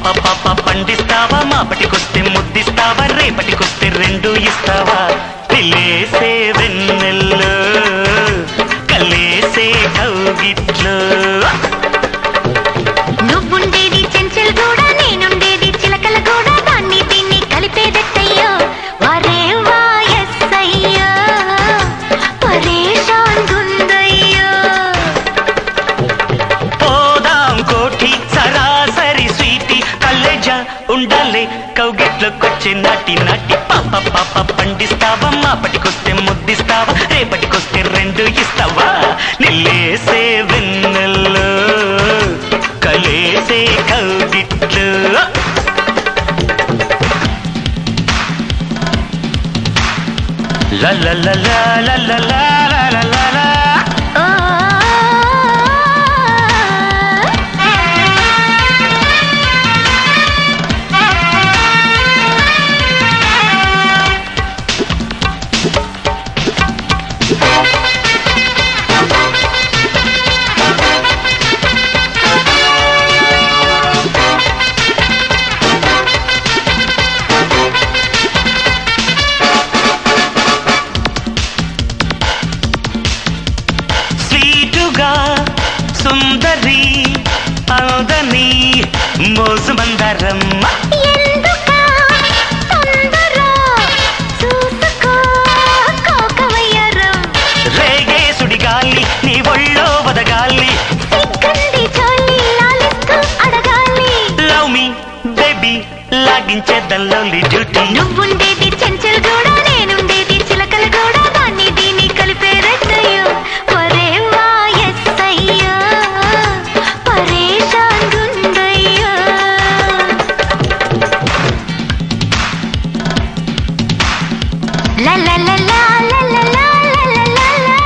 పండిస్తావా మాపటికొస్తే ముద్దిస్తావా రేపటికొస్తే రెండు ఇస్తావా పిల్లేసే వెన్నెల్లో కల్లేసే కౌగిట్లో నువ్వుండేది చెంచల్ కూడా నేనుండేది చిలకల కూడా దాన్ని దీన్ని కలిపేదట్టయ్యో వరే వాయస్సయ్యో పరేషాన్ గుందయ్యో పోదాం కోఠి సరాసరి స్వీటి కల్లేజా ఉండాలే కౌగిట్లోకొచ్చే నాటి నాటి పాప పండిస్తావా మాపటికొస్తే ముద్దిస్తావా రేపటికొస్తే రెండు ఇస్తావా నిల్లేసే వెన్నెల్లో కలేసే కౌగిట్లు సుందరి అవుదని మోసు మందరమ్మ రేగే సుడిగాలి నీ ఒళ్ళో వదగాలి లవ్ మీ బేబీ లాగించేద్దంలో డ్యూటీ నువ్వుండేది చెంచల్ కూడా నేనుండేది చిలకల కూడా దాన్ని దీన్ని కలిపేదట్టయ్యో ఒరే వాయస్సయ్యో పరేషాన్ గుందయ్యో లా లా లా లా లా లా లా లా లా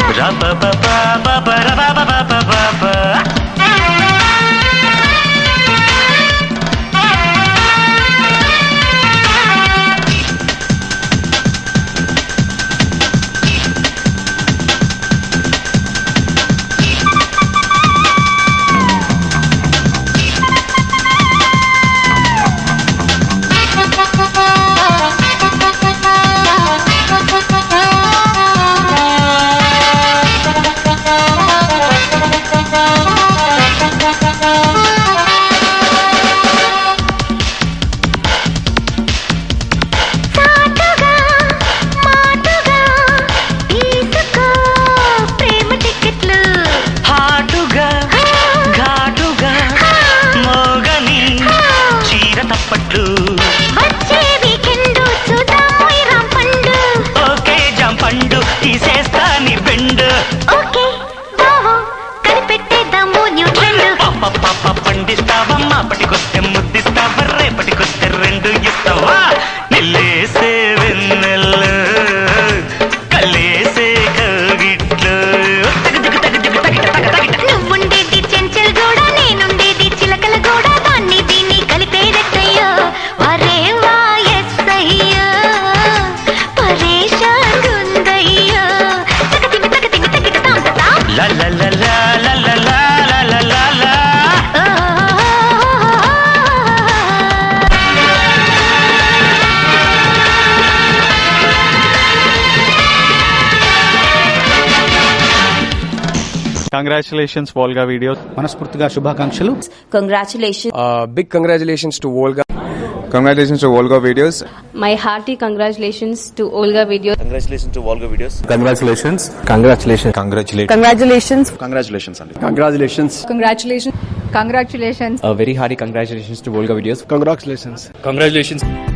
ఓకే జంపండు తీసేస్తా నీ బెండు పండిస్తావా మాపటికొస్తే ముద్దిస్తావా రేపటికొస్తే రెండు ఇస్తావా నిల్లేసే వెన్నెల్లో కల్లేసే కౌగిట్లు నువ్వుండేది చెంచల్ కూడా నేనుండేది చిలకల కూడా దాన్ని దీన్ని కలిపేదట్టయ్యో వరే వాయస్సయ్యో పరేషాన్ గుందయ్యో తగతిమి లా లా లా లా లా లా లా లా లా లా Congratulations Volga Videos. మనస్ఫూర్తిగా శుభాకాంక్షలు. Congratulations. Big congratulations to Volga. Congratulations to Volga Videos. My hearty congratulations to Volga Videos. Congratulations to Volga Videos. Congratulations. Congratulations. Congratulations. Congratulations. Congratulations. Congratulations. Congratulations. Congratulations. A very hearty congratulations to Volga Videos. Congratulations. Congratulations.